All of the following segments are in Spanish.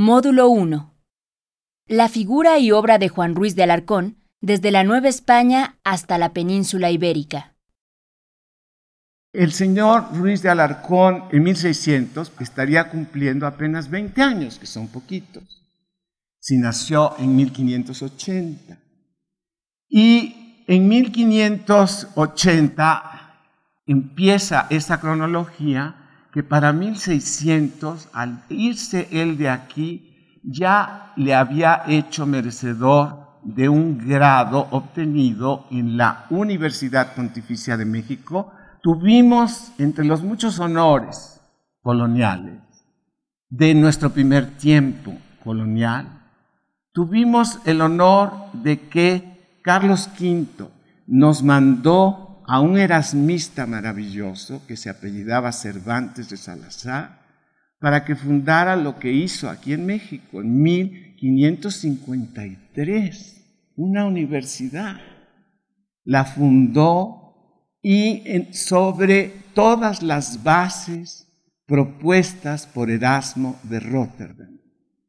Módulo 1. La figura y obra de Juan Ruiz de Alarcón desde la Nueva España hasta la península ibérica. El señor Ruiz de Alarcón en 1600 estaría cumpliendo apenas 20 años, que son poquitos. Si nació en 1580. Y en 1580 empieza esa cronología que para 1600, al irse él de aquí, ya le había hecho merecedor de un grado obtenido en la Universidad Pontificia de México. Tuvimos, entre los muchos honores coloniales de nuestro primer tiempo colonial, tuvimos el honor de que Carlos V nos mandó a un erasmista maravilloso que se apellidaba Cervantes de Salazar para que fundara lo que hizo aquí en México en 1553, una universidad. La fundó y sobre todas las bases propuestas por Erasmo de Róterdam.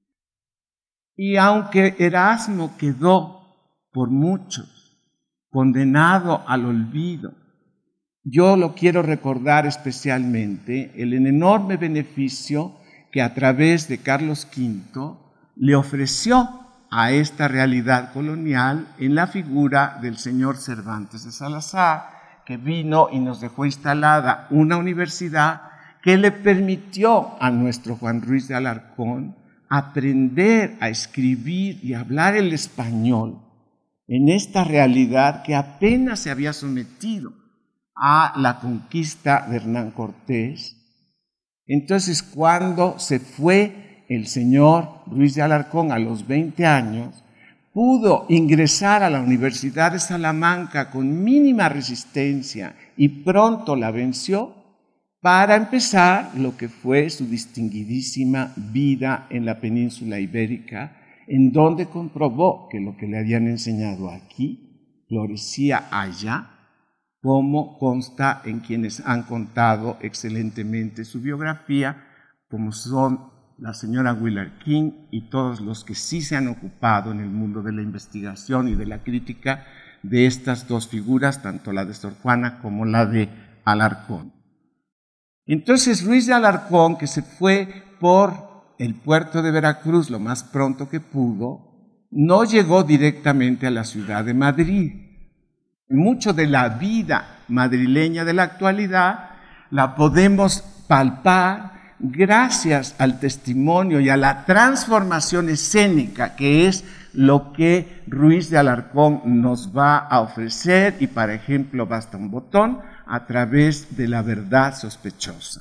Y aunque Erasmo quedó por muchos condenado al olvido, yo lo quiero recordar especialmente el enorme beneficio que a través de Carlos V le ofreció a esta realidad colonial en la figura del señor Cervantes de Salazar, que vino y nos dejó instalada una universidad que le permitió a nuestro Juan Ruiz de Alarcón aprender a escribir y hablar el español en esta realidad que apenas se había sometido a la conquista de Hernán Cortés. Entonces, cuando se fue el señor Ruiz de Alarcón a los 20 años, pudo ingresar a la Universidad de Salamanca con mínima resistencia y pronto la venció para empezar lo que fue su distinguidísima vida en la península ibérica, en donde comprobó que lo que le habían enseñado aquí florecía allá, como consta en quienes han contado excelentemente su biografía, como son la señora Willard King y todos los que sí se han ocupado en el mundo de la investigación y de la crítica de estas dos figuras, tanto la de Sor Juana como la de Alarcón. Entonces Ruiz de Alarcón, que se fue por el puerto de Veracruz lo más pronto que pudo, no llegó directamente a la ciudad de Madrid. Mucho de la vida madrileña de la actualidad la podemos palpar gracias al testimonio y a la transformación escénica que es lo que Ruiz de Alarcón nos va a ofrecer, y para ejemplo basta un botón, a través de La verdad sospechosa.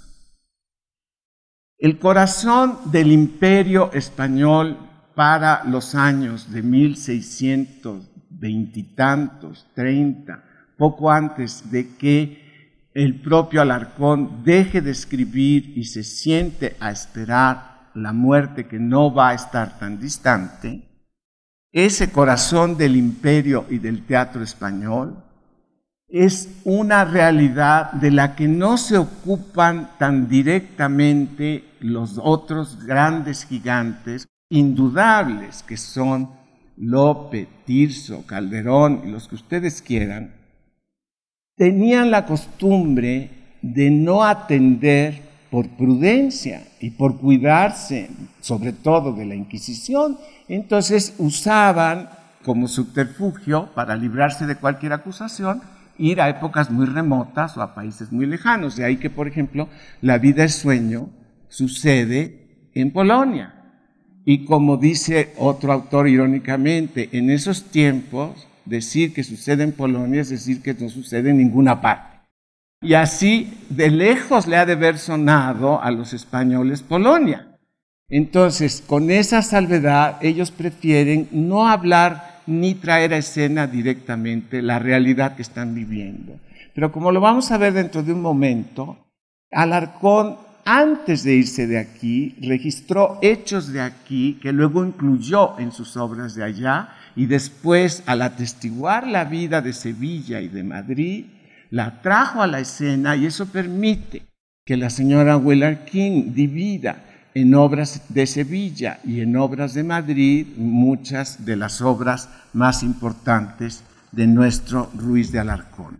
El corazón del imperio español para los años de 1620 y tantos, 30, poco antes de que el propio Alarcón deje de escribir y se siente a esperar la muerte que no va a estar tan distante, ese corazón del imperio y del teatro español es una realidad de la que no se ocupan tan directamente los otros grandes gigantes indudables que son Lope, Tirso, Calderón y los que ustedes quieran. Tenían la costumbre de no atender por prudencia y por cuidarse, sobre todo de la Inquisición. Entonces usaban como subterfugio para librarse de cualquier acusación ir a épocas muy remotas o a países muy lejanos. De ahí que, por ejemplo, La vida es sueño sucede en Polonia. Y como dice otro autor irónicamente, en esos tiempos decir que sucede en Polonia es decir que no sucede en ninguna parte. Y así de lejos le ha de haber sonado a los españoles Polonia. Entonces, con esa salvedad, ellos prefieren no hablar ni traer a escena directamente la realidad que están viviendo. Pero como lo vamos a ver dentro de un momento, Alarcón, antes de irse de aquí, registró hechos de aquí que luego incluyó en sus obras de allá, y después, al atestiguar la vida de Sevilla y de Madrid, la trajo a la escena, y eso permite que la señora Willard King divida en obras de Sevilla y en obras de Madrid muchas de las obras más importantes de nuestro Ruiz de Alarcón.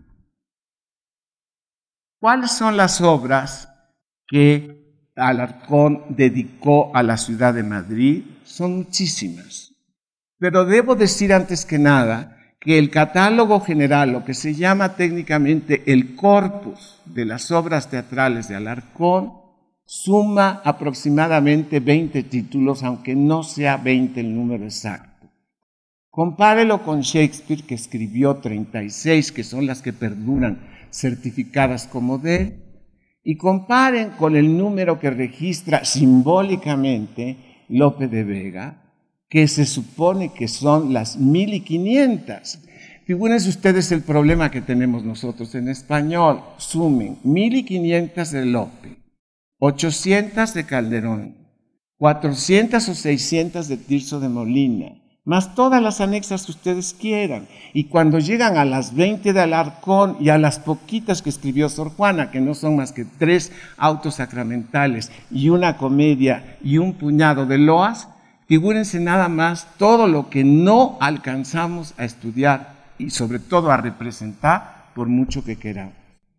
¿Cuáles son las obras que Alarcón dedicó a la ciudad de Madrid? Son muchísimas. Pero debo decir antes que nada que el catálogo general, lo que se llama técnicamente el corpus de las obras teatrales de Alarcón, suma aproximadamente 20 títulos, aunque no sea 20 el número exacto. Compárelo con Shakespeare, que escribió 36, que son las que perduran certificadas como de él, y comparen con el número que registra simbólicamente Lope de Vega, que se supone que son las 1500. Figúrense ustedes el problema que tenemos nosotros en español. Sumen 1500 de Lope, 800 de Calderón, 400 o 600 de Tirso de Molina, más todas las anexas que ustedes quieran. Y cuando llegan a las 20 de Alarcón y a las poquitas que escribió Sor Juana, que no son más que 3 autos sacramentales y una comedia y un puñado de loas, figúrense nada más todo lo que no alcanzamos a estudiar y sobre todo a representar por mucho que queramos.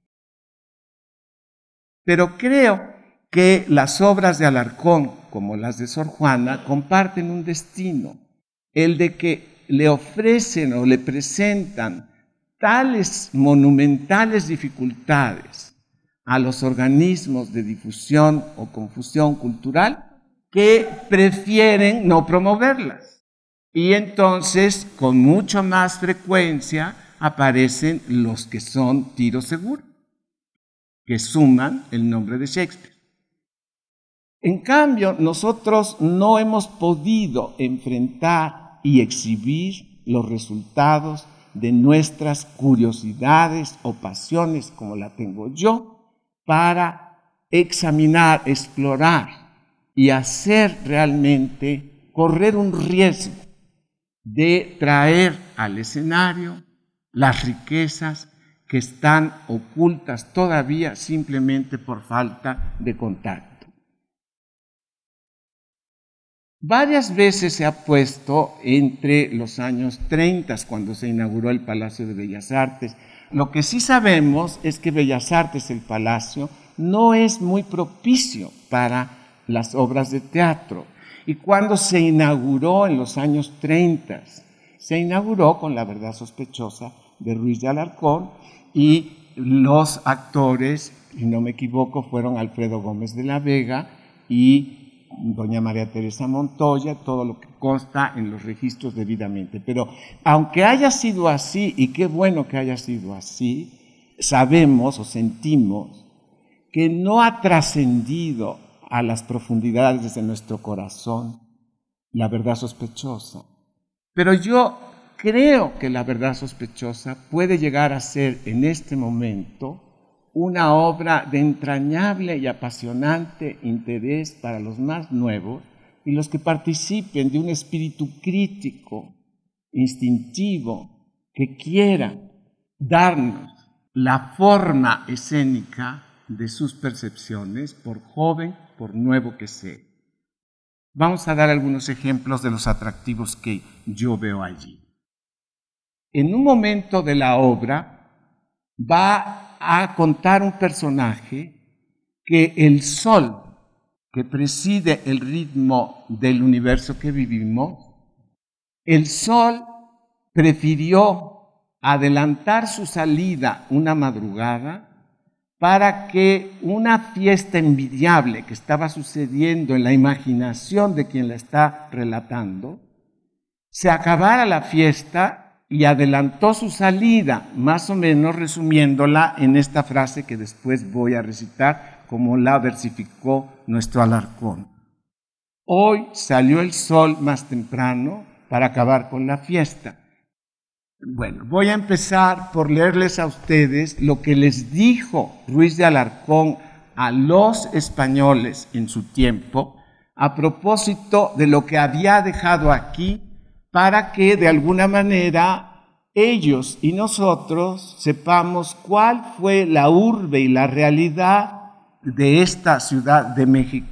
Pero creo que las obras de Alarcón, como las de Sor Juana, comparten un destino, el de que le ofrecen o le presentan tales monumentales dificultades a los organismos de difusión o confusión cultural que prefieren no promoverlas. Y entonces, con mucho más frecuencia, aparecen los que son tiro seguro, que suman el nombre de Shakespeare. En cambio, nosotros no hemos podido enfrentar y exhibir los resultados de nuestras curiosidades o pasiones, como la tengo yo, para examinar, explorar y hacer realmente, correr un riesgo de traer al escenario las riquezas que están ocultas todavía simplemente por falta de contacto. Varias veces se ha puesto entre los años 30, cuando se inauguró el Palacio de Bellas Artes. Lo que sí sabemos es que Bellas Artes, el Palacio, no es muy propicio para las obras de teatro. Y cuando se inauguró en los años 30, se inauguró con La verdad sospechosa de Ruiz de Alarcón, y los actores, si no me equivoco, fueron Alfredo Gómez de la Vega y doña María Teresa Montoya, todo lo que consta en los registros debidamente. Pero aunque haya sido así, y qué bueno que haya sido así, sabemos o sentimos que no ha trascendido a las profundidades de nuestro corazón La verdad sospechosa. Pero yo creo que La verdad sospechosa puede llegar a ser en este momento una obra de entrañable y apasionante interés para los más nuevos y los que participen de un espíritu crítico, instintivo, que quiera darnos la forma escénica de sus percepciones, por joven, por nuevo que sea. Vamos a dar algunos ejemplos de los atractivos que yo veo allí. En un momento de la obra va a contar un personaje que el sol, que preside el ritmo del universo que vivimos, el sol prefirió adelantar su salida una madrugada para que una fiesta envidiable que estaba sucediendo en la imaginación de quien la está relatando, se acabara la fiesta y adelantó su salida, más o menos resumiéndola en esta frase que después voy a recitar como la versificó nuestro Alarcón. Hoy salió el sol más temprano para acabar con la fiesta. Bueno, voy a empezar por leerles a ustedes lo que les dijo Ruiz de Alarcón a los españoles en su tiempo a propósito de lo que había dejado aquí, para que de alguna manera ellos y nosotros sepamos cuál fue la urbe y la realidad de esta Ciudad de México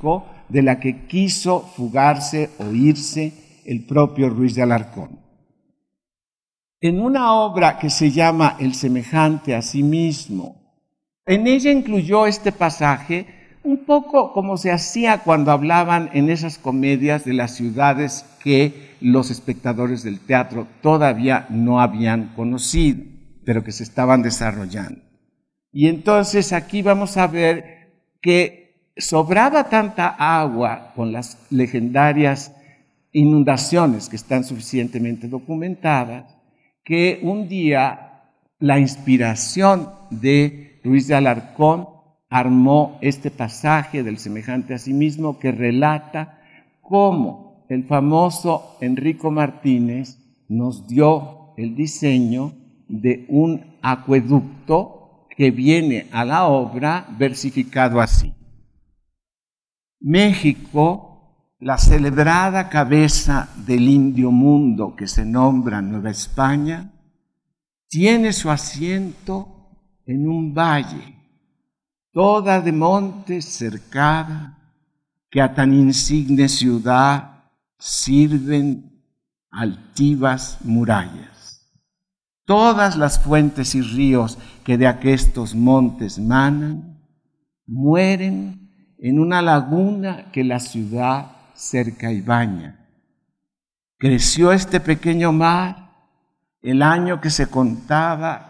de la que quiso fugarse o irse el propio Ruiz de Alarcón. En una obra que se llama El semejante a sí mismo, en ella incluyó este pasaje un poco como se hacía cuando hablaban en esas comedias de las ciudades que los espectadores del teatro todavía no habían conocido, pero que se estaban desarrollando. Y entonces aquí vamos a ver que sobraba tanta agua con las legendarias inundaciones que están suficientemente documentadas, que un día la inspiración de Ruiz de Alarcón armó este pasaje del semejante a sí mismo que relata cómo el famoso Enrico Martínez nos dio el diseño de un acueducto que viene a la obra versificado así. México, la celebrada cabeza del indio mundo que se nombra Nueva España, tiene su asiento en un valle, toda de montes cercada, que a tan insigne ciudad sirven altivas murallas. Todas las fuentes y ríos que de aquestos montes manan, mueren en una laguna que la ciudad cerca y baña. Creció este pequeño mar el año que se contaba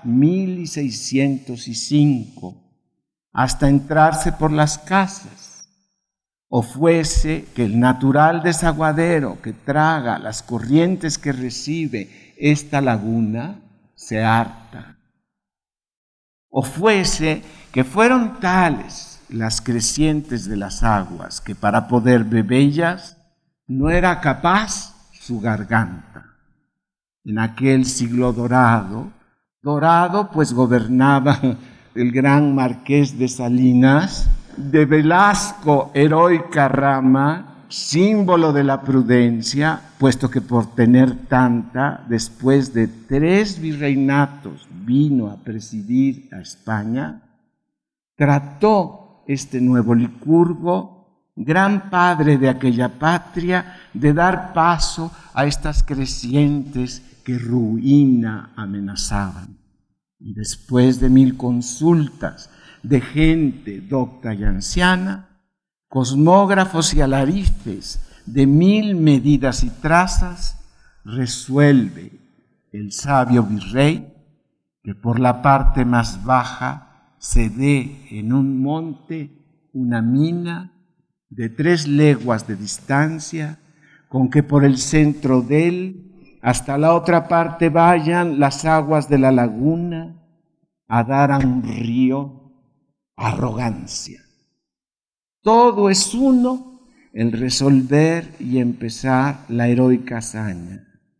1605, hasta entrarse por las casas, o fuese que el natural desaguadero que traga las corrientes que recibe esta laguna se harta, o fuese que fueron tales las crecientes de las aguas que para poder bebellas no era capaz su garganta. En aquel siglo dorado pues gobernaba el gran marqués de Salinas, de Velasco heroica rama, símbolo de la prudencia, puesto que por tener tanta, después de 3 virreinatos vino a presidir a España, trató este nuevo Licurgo, gran padre de aquella patria, de dar paso a estas crecientes que ruina amenazaban. Y después de 1000 consultas de gente docta y anciana, cosmógrafos y alarifes de 1000 medidas y trazas, resuelve el sabio virrey que por la parte más baja se dé en un monte una mina de 3 leguas de distancia, con que por el centro de él hasta la otra parte vayan las aguas de la laguna a dar a un río arrogancia. Todo es uno el resolver y empezar la heroica hazaña.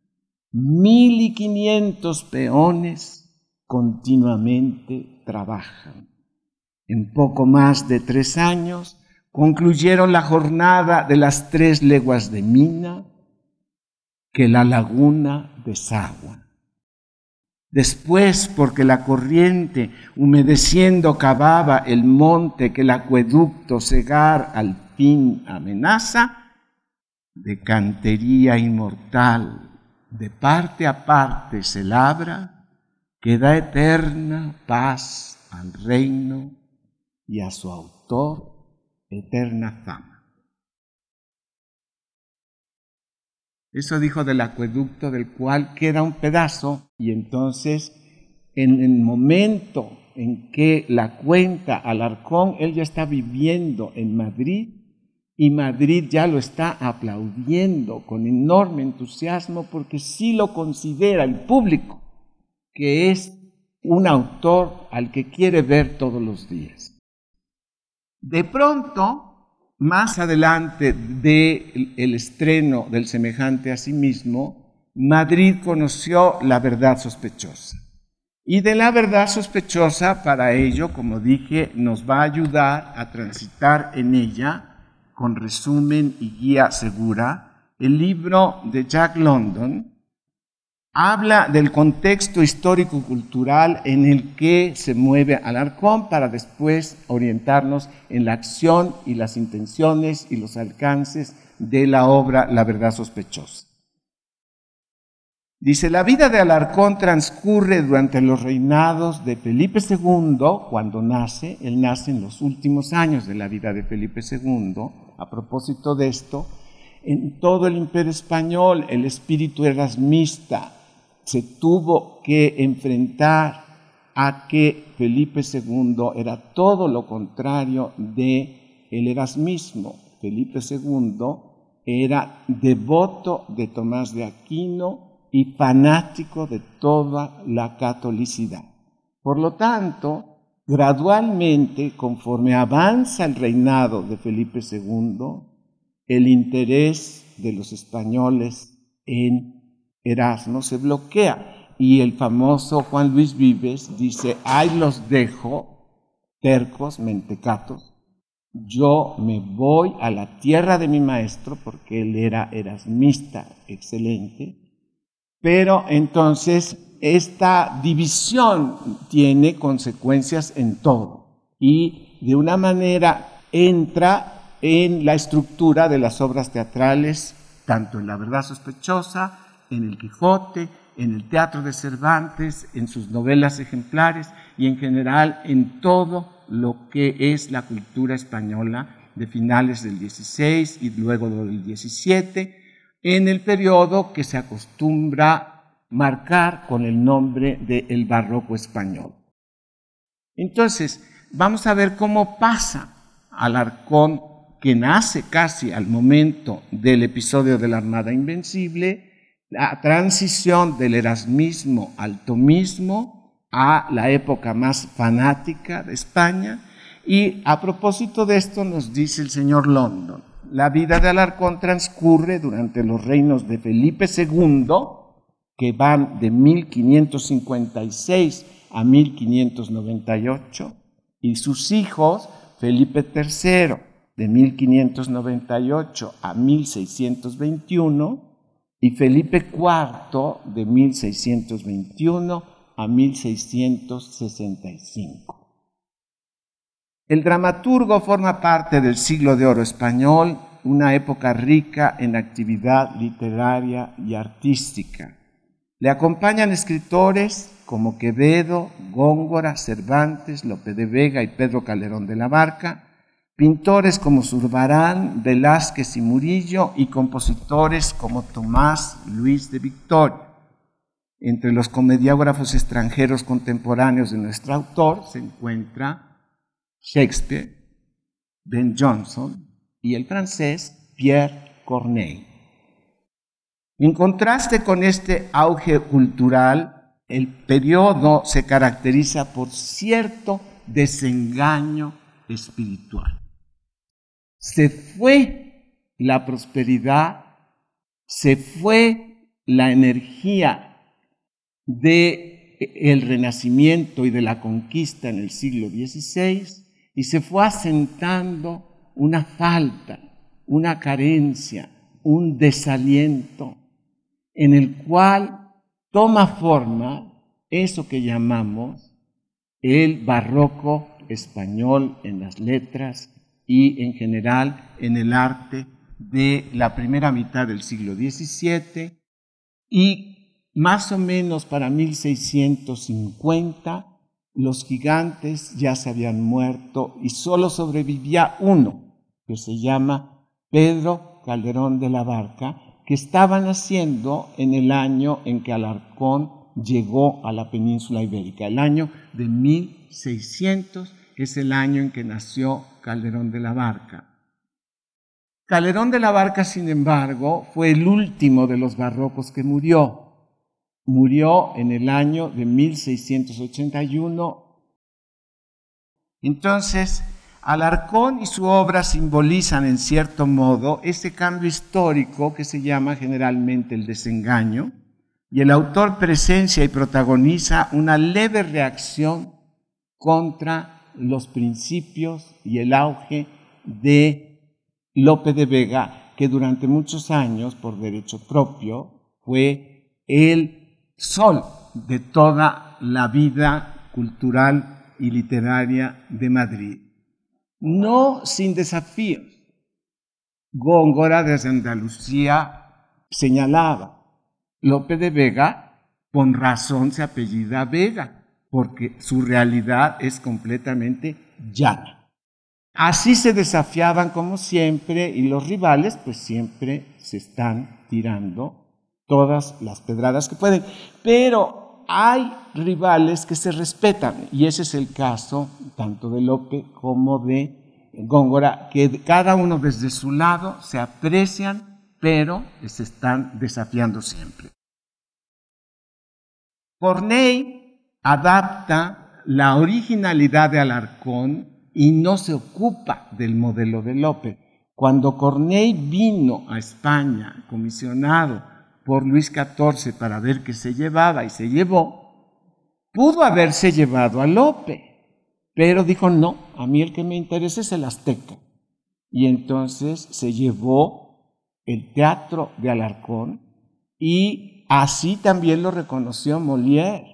1500 peones continuamente trabajan. En poco más de 3 años concluyeron la jornada de las 3 leguas de mina que la laguna desagua. Después, porque la corriente, humedeciendo, cavaba el monte que el acueducto cegar al fin amenaza, de cantería inmortal, de parte a parte se labra, que da eterna paz al reino y a su autor eterna fama. Eso dijo del acueducto, del cual queda un pedazo, y entonces en el momento en que la cuenta Alarcón, él ya está viviendo en Madrid, y Madrid ya lo está aplaudiendo con enorme entusiasmo, porque sí lo considera el público, que es un autor al que quiere ver todos los días. De pronto, más adelante del estreno del semejante a sí mismo, Madrid conoció la verdad sospechosa. Y de la verdad sospechosa, para ello, como dije, nos va a ayudar a transitar en ella, con resumen y guía segura, el libro de Jack London, habla del contexto histórico-cultural en el que se mueve Alarcón para después orientarnos en la acción y las intenciones y los alcances de la obra La verdad sospechosa. Dice, la vida de Alarcón transcurre durante los reinados de Felipe II, cuando nace. Él nace en los últimos años de la vida de Felipe II. A propósito de esto, en todo el Imperio Español el espíritu erasmista se tuvo que enfrentar a que Felipe II era todo lo contrario del erasmismo. Felipe II era devoto de Tomás de Aquino y fanático de toda la catolicidad. Por lo tanto, gradualmente, conforme avanza el reinado de Felipe II, el interés de los españoles en Erasmo se bloquea y el famoso Juan Luis Vives dice, ahí los dejo, tercos, mentecatos, yo me voy a la tierra de mi maestro, porque él era erasmista excelente, pero entonces esta división tiene consecuencias en todo y de una manera entra en la estructura de las obras teatrales, tanto en La verdad sospechosa, en El Quijote, en el teatro de Cervantes, en sus novelas ejemplares y en general en todo lo que es la cultura española de finales del XVI y luego del XVII, en el periodo que se acostumbra marcar con el nombre del barroco español. Entonces, vamos a ver cómo pasa Alarcón, que nace casi al momento del episodio de la Armada Invencible, la transición del erasmismo al tomismo a la época más fanática de España. Y a propósito de esto nos dice el señor London, la vida de Alarcón transcurre durante los reinos de Felipe II, que van de 1556 a 1598, y sus hijos, Felipe III, de 1598 a 1621, y Felipe IV, de 1621 a 1665. El dramaturgo forma parte del siglo de oro español, una época rica en actividad literaria y artística. Le acompañan escritores como Quevedo, Góngora, Cervantes, Lope de Vega y Pedro Calderón de la Barca, pintores como Zurbarán, Velázquez y Murillo, y compositores como Tomás Luis de Victoria. Entre los comediógrafos extranjeros contemporáneos de nuestro autor se encuentra Shakespeare, Ben Jonson y el francés Pierre Corneille. En contraste con este auge cultural, el periodo se caracteriza por cierto desengaño espiritual. Se fue la prosperidad, se fue la energía del Renacimiento y de la conquista en el siglo XVI y se fue asentando una falta, una carencia, un desaliento en el cual toma forma eso que llamamos el barroco español en las letras y en general en el arte de la primera mitad del siglo XVII, y más o menos para 1650 los gigantes ya se habían muerto y solo sobrevivía uno, que se llama Pedro Calderón de la Barca, que estaba naciendo en el año en que Alarcón llegó a la península ibérica. El año de 1600 es el año en que nació Calderón de la Barca. Calderón de la Barca, sin embargo, fue el último de los barrocos que murió. Murió en el año de 1681. Entonces, Alarcón y su obra simbolizan en cierto modo ese cambio histórico que se llama generalmente el desengaño, y el autor presencia y protagoniza una leve reacción contra los principios y el auge de Lope de Vega, que durante muchos años, por derecho propio, fue el sol de toda la vida cultural y literaria de Madrid. No sin desafíos. Góngora desde Andalucía señalaba, Lope de Vega con razón se apellida Vega, porque su realidad es completamente llana. Así se desafiaban como siempre, y los rivales pues siempre se están tirando todas las pedradas que pueden. Pero hay rivales que se respetan, y ese es el caso tanto de Lope como de Góngora, que cada uno desde su lado se aprecian, pero se están desafiando siempre. Corneille adapta la originalidad de Alarcón y no se ocupa del modelo de Lope. Cuando Corneille vino a España, comisionado por Luis XIV para ver qué se llevaba y se llevó, pudo haberse llevado a Lope, pero dijo no, a mí el que me interesa es el azteca. Y entonces se llevó el teatro de Alarcón y así también lo reconoció Molière.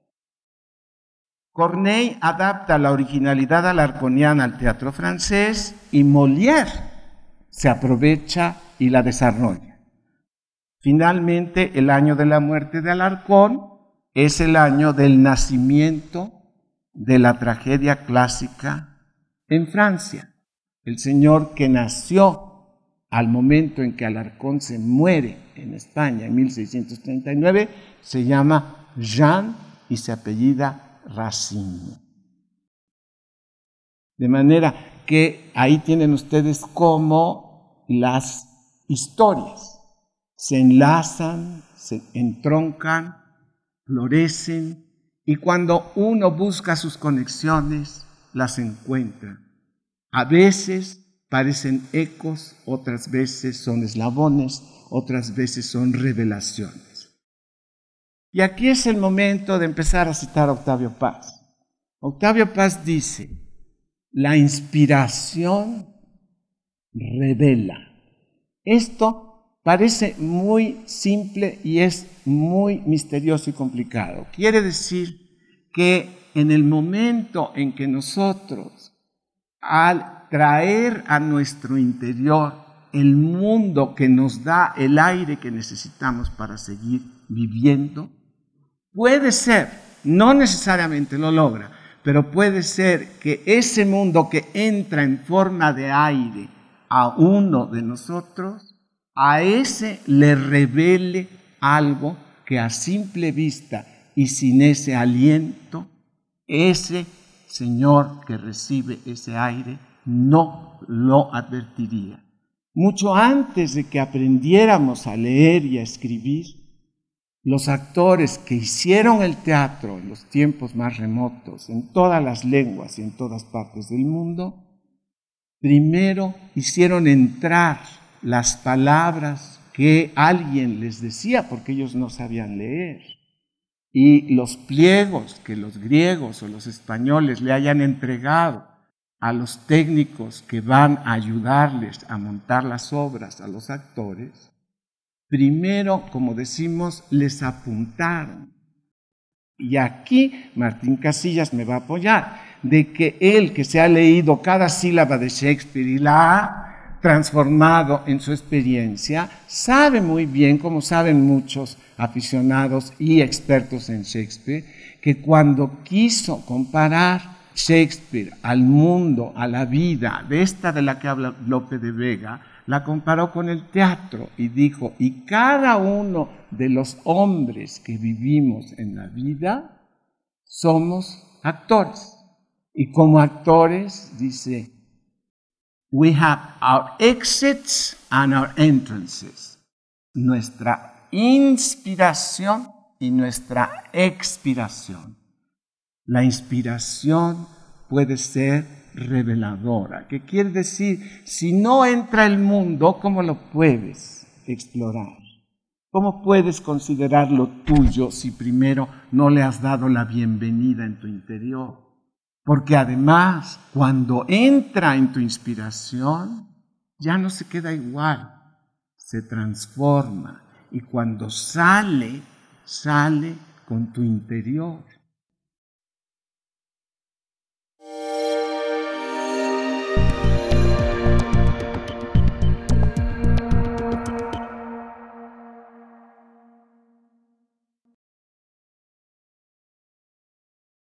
Corneille adapta la originalidad alarconiana al teatro francés y Molière se aprovecha y la desarrolla. Finalmente, el año de la muerte de Alarcón es el año del nacimiento de la tragedia clásica en Francia. El señor que nació al momento en que Alarcón se muere en España en 1639 se llama Jean y se apellida Racine. De manera que ahí tienen ustedes cómo las historias se enlazan, se entroncan, florecen, y cuando uno busca sus conexiones, las encuentra. A veces parecen ecos, otras veces son eslabones, otras veces son revelaciones. Y aquí es el momento de empezar a citar a Octavio Paz. Octavio Paz dice, la inspiración revela. Esto parece muy simple y es muy misterioso y complicado. Quiere decir que en el momento en que nosotros, al traer a nuestro interior el mundo que nos da el aire que necesitamos para seguir viviendo, puede ser, no necesariamente lo logra, pero puede ser que ese mundo que entra en forma de aire a uno de nosotros, a ese le revele algo que a simple vista y sin ese aliento, ese señor que recibe ese aire no lo advertiría. Mucho antes de que aprendiéramos a leer y a escribir, los actores que hicieron el teatro en los tiempos más remotos, en todas las lenguas y en todas partes del mundo, primero hicieron entrar las palabras que alguien les decía, porque ellos no sabían leer, y los pliegos que los griegos o los españoles le hayan entregado a los técnicos que van a ayudarles a montar las obras a los actores, primero, como decimos, les apuntaron. Y aquí Martín Casillas me va a apoyar, de que él que se ha leído cada sílaba de Shakespeare y la ha transformado en su experiencia, sabe muy bien, como saben muchos aficionados y expertos en Shakespeare, que cuando quiso comparar Shakespeare al mundo, a la vida, de esta de la que habla Lope de Vega, la comparó con el teatro y dijo, y cada uno de los hombres que vivimos en la vida somos actores. Y como actores, dice, we have our exits and our entrances. Nuestra inspiración y nuestra expiración. La inspiración puede ser reveladora. ¿Qué quiere decir? Si no entra el mundo, ¿cómo lo puedes explorar? ¿Cómo puedes considerar lo tuyo si primero no le has dado la bienvenida en tu interior? Porque además, cuando entra en tu inspiración, ya no se queda igual, se transforma. Y cuando sale, sale con tu interior.